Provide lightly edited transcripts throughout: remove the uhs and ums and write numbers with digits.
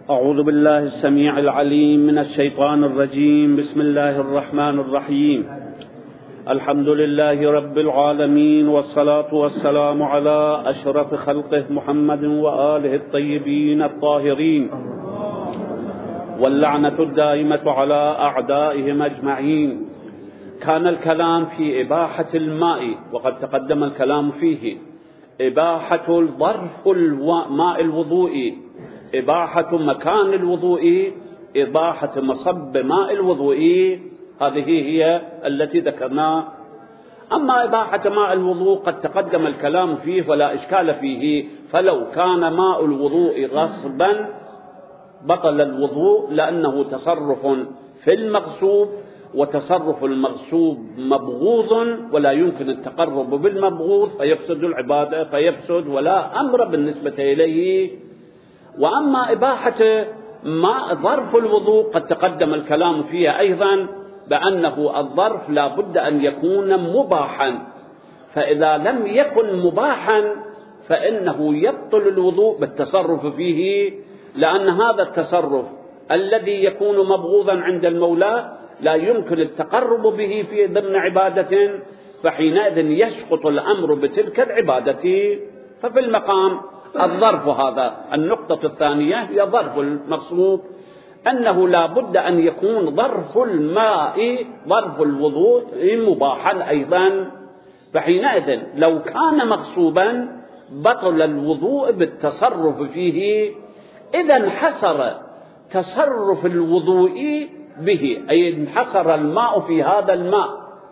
أعوذ بالله السميع العليم من الشيطان الرجيم. بسم الله الرحمن الرحيم. الحمد لله رب العالمين، والصلاة والسلام على أشرف خلقه محمد وآله الطيبين الطاهرين، واللعنة الدائمة على أعدائهم أجمعين. كان الكلام في إباحة الماء، وقد تقدم الكلام فيه. إباحة ظرف ماء الوضوء، إباحة مكان الوضوء، إباحة مصب ماء الوضوء، هذه هي التي ذكرناها. أما إباحة ماء الوضوء قد تقدم الكلام فيه ولا إشكال فيه. فلو كان ماء الوضوء غصبا بطل الوضوء، لأنه تصرف في المغصوب، وتصرف المغصوب مبغوض ولا يمكن التقرب بالمبغوض، فيفسد العبادة، فيفسد ولا أمر بالنسبة إليه. وأما إباحة ماء ظرف الوضوء قد تقدم الكلام فيها أيضا، بأنه الظرف لا بد أن يكون مباحا، فإذا لم يكن مباحا فإنه يبطل الوضوء بالتصرف فيه، لأن هذا التصرف الذي يكون مبغوضا عند المولى لا يمكن التقرب به في ضمن عبادة، فحينئذ يسقط الأمر بتلك العبادة. ففي المقام الظرف هذا، النقطة الثانية هي ظرف المغصوب، أنه لا بد أن يكون ظرف الماء ظرف الوضوء مباحا أيضا، فحينئذ لو كان مغصوبا بطل الوضوء بالتصرف فيه. إذا انحصر تصرف الوضوء به، أي انحصر الماء في هذا الماء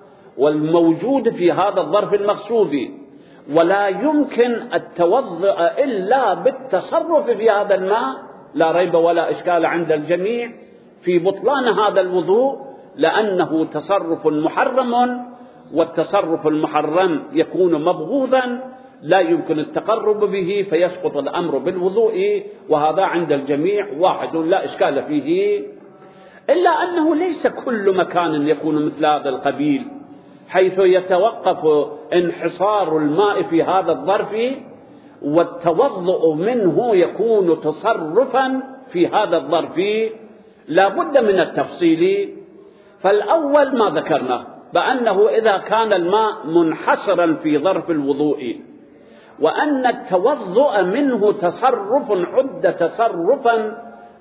والموجود في هذا الظرف المغصوب، ولا يمكن التوضؤ إلا بالتصرف في هذا الماء، لا ريب ولا إشكال عند الجميع في بطلان هذا الوضوء، لأنه تصرف محرم، والتصرف المحرم يكون مبغوضا لا يمكن التقرب به، فيسقط الأمر بالوضوء، وهذا عند الجميع واحد لا إشكال فيه. إلا أنه ليس كل مكان يكون مثل هذا القبيل، حيث يتوقف انحصار الماء في هذا الظرف، والتوضؤ منه يكون تصرفا في هذا الظرف، لا بد من التفصيل. فالأول ما ذكرنا، بأنه إذا كان الماء منحصرا في ظرف الوضوء، وأن التوضؤ منه تصرف عد تصرفا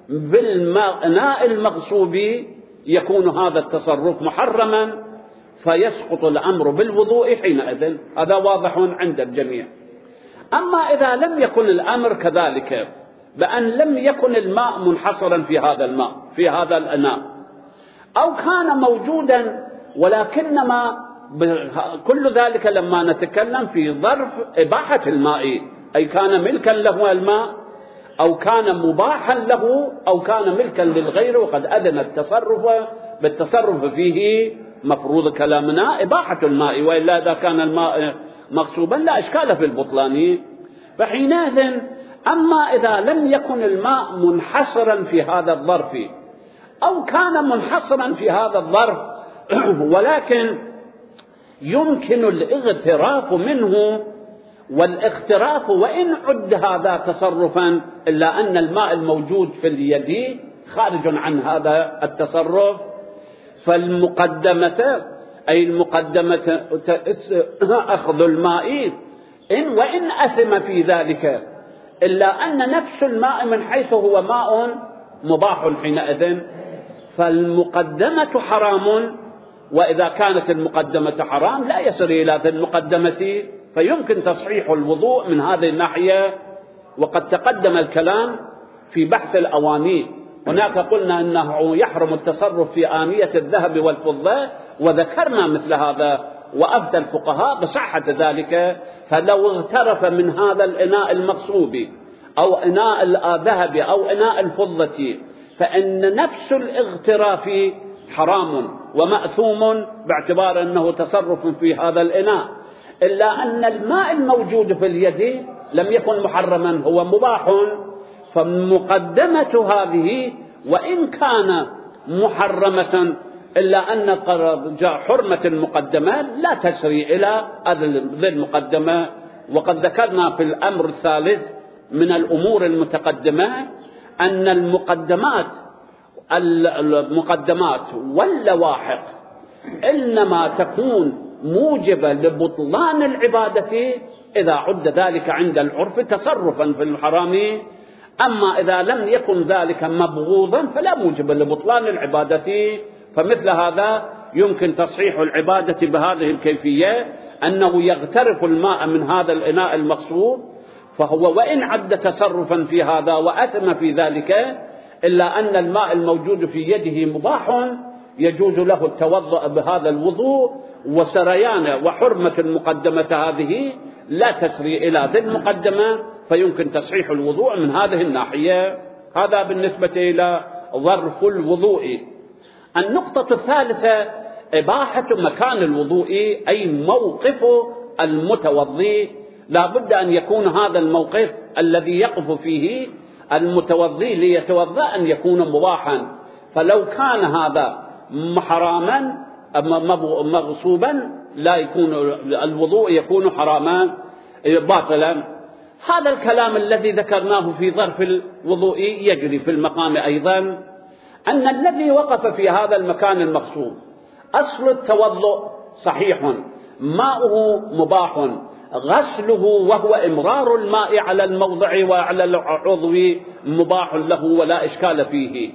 بالماء المغصوب، يكون هذا التصرف محرما، فيسقط الأمر بالوضوء حينئذ. هذا واضح عند الجميع. أما إذا لم يكن الأمر كذلك، بأن لم يكن الماء منحصرا في هذا الماء في هذا الإناء، أو كان موجودا ولكنما كل ذلك لما نتكلم في ظرف إباحة الماء، أي كان ملكا له الماء، أو كان مباحا له، أو كان ملكا للغير وقد أذن بالتصرف فيه، مفروض كلامنا إباحة الماء، وإلا إذا كان الماء مغصوبا لا إشكال في البطلان. فحينئذ أما إذا لم يكن الماء منحصرا في هذا الظرف، أو كان منحصرا في هذا الظرف ولكن يمكن الاغتراف منه، والاغتراف وإن عد هذا تصرفا، إلا أن الماء الموجود في اليد خارج عن هذا التصرف، فالمقدمة أي المقدمة أخذ الماء وإن أثم في ذلك، إلا أن نفس الماء من حيث هو ماء مباح حينئذ، فالمقدمة حرام. وإذا كانت المقدمة حرام لا يصل إلى ذي المقدمة، فيمكن تصحيح الوضوء من هذه الناحية. وقد تقدم الكلام في بحث الأواني، هناك قلنا أنه يحرم التصرف في آنية الذهب والفضة، وذكرنا مثل هذا، وأفتى الفقهاء بصحة ذلك. فلو اغترف من هذا الإناء المغصوب أو إناء الذهب أو إناء الفضة، فإن نفس الاغتراف حرام ومأثوم باعتبار أنه تصرف في هذا الإناء، إلا أن الماء الموجود في اليد لم يكن محرما، هو مباح. فمقدمة هذه وإن كان محرمة، إلا أن حرمة المقدمة لا تسري إلى ذي المقدمة. وقد ذكرنا في الأمر الثالث من الأمور المتقدمة أن المقدمات واللواحق إنما تكون موجبة لبطلان العبادة إذا عد ذلك عند العرف تصرفا في الحرام، أما إذا لم يكن ذلك مبغوضا فلا موجب لبطلان العبادة. فمثل هذا يمكن تصحيح العبادة بهذه الكيفية، أنه يغترف الماء من هذا الإناء المغصوب، فهو وإن عد تصرفا في هذا وأثم في ذلك، إلا أن الماء الموجود في يده مباح يجوز له التوضؤ بهذا الوضوء، وسريان وحرمة المقدمة هذه لا تسري إلى ذي المقدمة، فيمكن تصحيح الوضوء من هذه الناحية. هذا بالنسبة إلى ظرف الوضوء. النقطة الثالثة إباحة مكان الوضوء، أي موقف المتوضي. لا بد أن يكون هذا الموقف الذي يقف فيه المتوضي ليتوضأ أن يكون مباحا، فلو كان هذا حراما مغصوبا لا يكون الوضوء، يكون حراما باطلا. هذا الكلام الذي ذكرناه في ظرف الوضوء يجري في المقام أيضا، أن الذي وقف في هذا المكان المغصوب أصل التوضؤ صحيح، ماؤه مباح، غسله وهو إمرار الماء على الموضع وعلى العضو مباح له ولا إشكال فيه،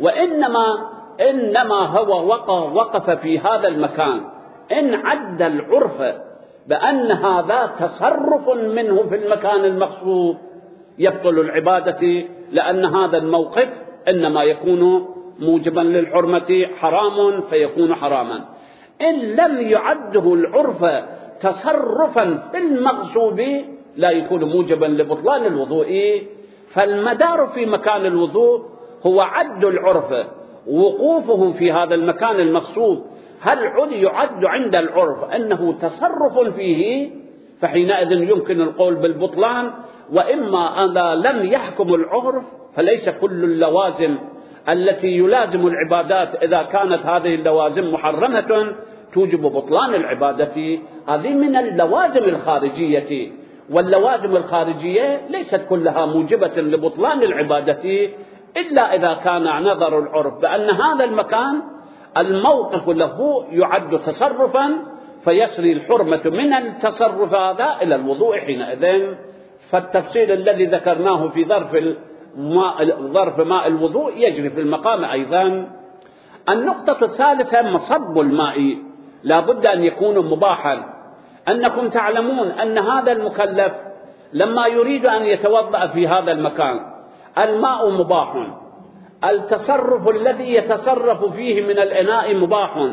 إنما هو وقف في هذا المكان إن عد العرف بأن هذا تصرف منه في المكان المغصوب يبطل العبادة، لأن هذا الموقف إنما يكون موجبا للحرمة حرام فيكون حراما. إن لم يعده العرف تصرفا في المغصوب لا يكون موجبا لبطلان الوضوء. فالمدار في مكان الوضوء هو عد العرف، وقوفه في هذا المكان المغصوب هل يعد عند العرف أنه تصرف فيه، فحينئذ يمكن القول بالبطلان. وإما أن لم يحكم العرف، فليس كل اللوازم التي يلازم العبادات إذا كانت هذه اللوازم محرمة توجب بطلان العبادة، هذه من اللوازم الخارجية، واللوازم الخارجية ليست كلها موجبة لبطلان العبادة إلا إذا كان نظر العرف بأن هذا المكان الموقف له يعد تصرفا، فيسري الحرمة من التصرف هذا إلى الوضوء حينئذ. فالتفصيل الذي ذكرناه في ظرف ماء الوضوء يجري في المقام أيضا. النقطة الثالثة مصب الماء، لا بد أن يكون مباحا. أنكم تعلمون أن هذا المكلف لما يريد أن يتوضأ في هذا المكان الماء مباح، التصرف الذي يتصرف فيه من الإناء مباح،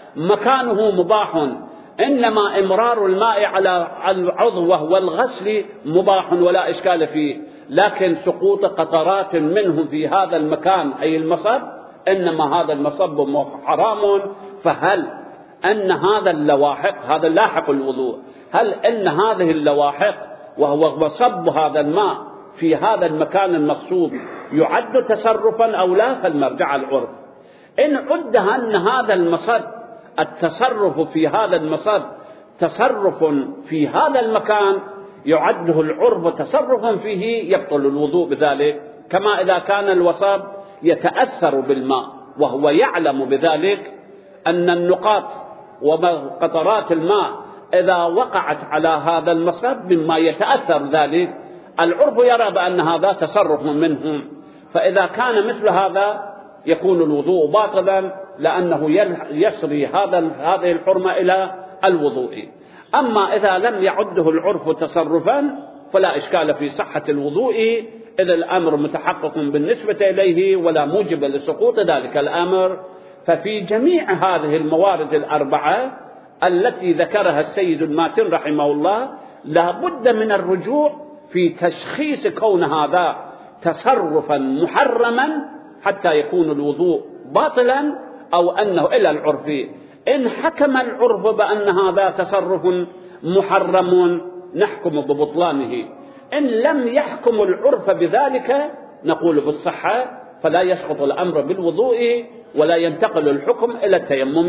مكانه مباح، إنما إمرار الماء على العضو والغسل مباح ولا إشكال فيه، لكن سقوط قطرات منه في هذا المكان أي المصب إنما هذا المصب حرام. فهل أن هذا اللواحق، هذا لاحق الوضوء، هل أن هذه اللواحق وهو مصب هذا الماء في هذا المكان المغصوب يعد تصرفا أو لا؟ فالمرجع العرف. إن عد أن هذا المصب التصرف في هذا المصب تصرف في هذا المكان يعده العرف تصرفا فيه يبطل الوضوء بذلك، كما إذا كان الوصب يتأثر بالماء وهو يعلم بذلك أن النقاط وقطرات الماء إذا وقعت على هذا المصب مما يتأثر ذلك، العرف يرى بأن هذا تصرف منهم، فإذا كان مثل هذا يكون الوضوء باطلا، لأنه يسري هذه الحرمة إلى الوضوء. أما إذا لم يعده العرف تصرفا فلا إشكال في صحة الوضوء، إذا الأمر متحقق بالنسبة إليه ولا موجب لسقوط ذلك الأمر. ففي جميع هذه الموارد الأربعة التي ذكرها السيد الماتن رحمه الله لا بد من الرجوع في تشخيص كون هذا تصرفا محرما حتى يكون الوضوء باطلا، أو أنه إلى العرف. إن حكم العرف بأن هذا تصرف محرم نحكم ببطلانه، إن لم يحكم العرف بذلك نقول بالصحة، فلا يسقط الأمر بالوضوء ولا ينتقل الحكم إلى التيمم.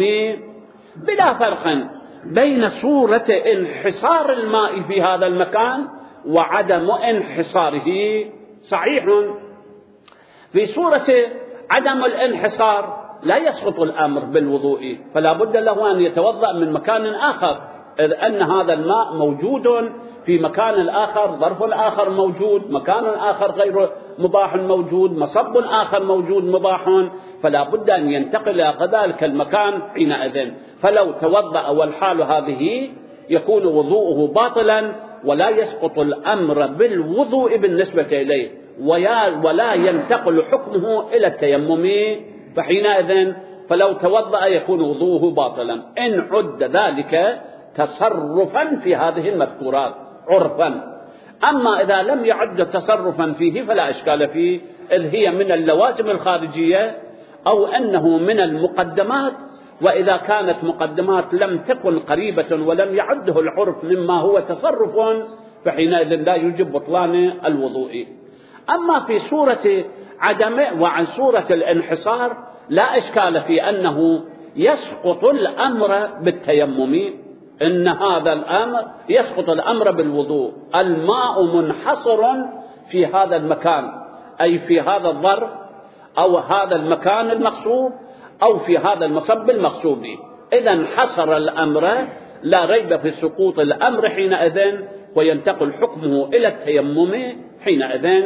بلا فرق بين صورة انحصار الماء في هذا المكان وعدم انحصاره. صحيح في صورة عدم الانحصار لا يسقط الأمر بالوضوء، فلا بد له أن يتوضأ من مكان آخر، إذ أن هذا الماء موجود في مكان آخر، ظرف آخر موجود، مكان آخر غير مباح موجود، مصب آخر موجود مباح، فلا بد أن ينتقل إلى ذلك المكان حينئذ. فلو توضأ والحال هذه يكون وضوءه باطلا، ولا يسقط الأمر بالوضوء بالنسبة إليه، ولا ينتقل حكمه إلى التيمم، فحينئذ فلو توضأ يكون وضوءه باطلا إن عد ذلك تصرفا في هذه المذكورات عرفا. أما إذا لم يعد تصرفا فيه فلا إشكال فيه، إذ هي من اللوازم الخارجية أو أنه من المقدمات، وإذا كانت مقدمات لم تكن قريبة ولم يعده العرف مما هو تصرف فحينئذ لا يجب بطلان الوضوء. أما في صورة عدم وعن صورة الانحصار لا إشكال في أنه يسقط الأمر بالتيمم، إن هذا الأمر يسقط الأمر بالوضوء. الماء منحصر في هذا المكان، أي في هذا الظرف أو هذا المكان المغصوب أو في هذا المصب المغصوب، إذا انحصر الأمر لا ريب في سقوط الأمر حينئذ، وينتقل حكمه إلى التيمم حينئذ.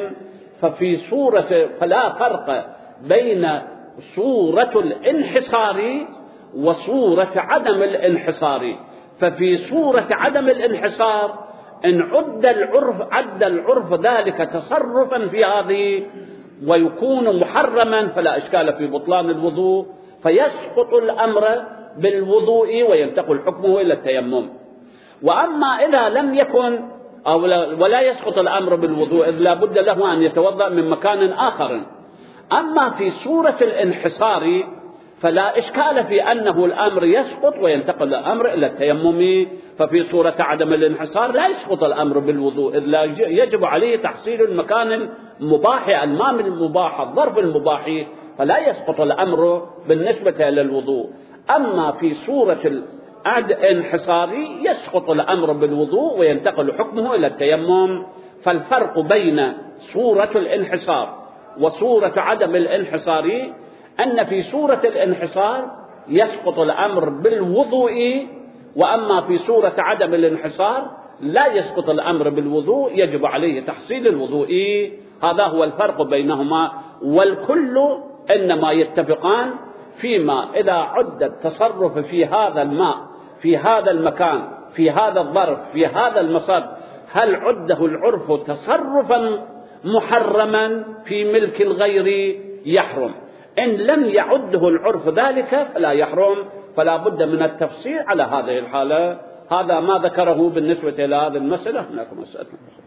فلا فرق بين صورة الانحصار وصورة عدم الانحصار. ففي صورة عدم الانحصار إن عد العرف ذلك تصرفا في هذه ويكون محرما فلا إشكال في بطلان الوضوء، فيسقط الأمر بالوضوء وينتقل حكمه إلى التيمم. وأما إذا لم يكن ولا يسقط الأمر بالوضوء، إذ لا بد له أن يتوضأ من مكان آخر. أما في صورة الانحصار فلا إشكال في أنه الأمر يسقط وينتقل الأمر إلى التيمم. ففي صورة عدم الانحصار لا يسقط الأمر بالوضوء، إذ لا يجب عليه تحصيل المكان المباح، الماء المباح، الظرف المباح، فلا يسقط الأمر بالنسبة إلى الوضوء. أما في صورة الانحصار يسقط الأمر بالوضوء وينتقل حكمه إلى التيمم. فالفرق بين صورة الانحصار وصورة عدم الانحصار أن في صورة الانحصار يسقط الأمر بالوضوء، وأما في صورة عدم الانحصار لا يسقط الأمر بالوضوء، يجب عليه تحصيل الوضوء. هذا هو الفرق بينهما، والكل إنما يتفقان فيما إذا عد التصرف في هذا الماء في هذا المكان في هذا الظرف في هذا المصب، هل عده العرف تصرفا محرما في ملك الغير يحرم. إن لم يعده العرف ذلك فلا يحرم، فلا بد من التفصيل على هذه الحالة. هذا ما ذكره بالنسبة إلى هذه المسألة. هناك مسألة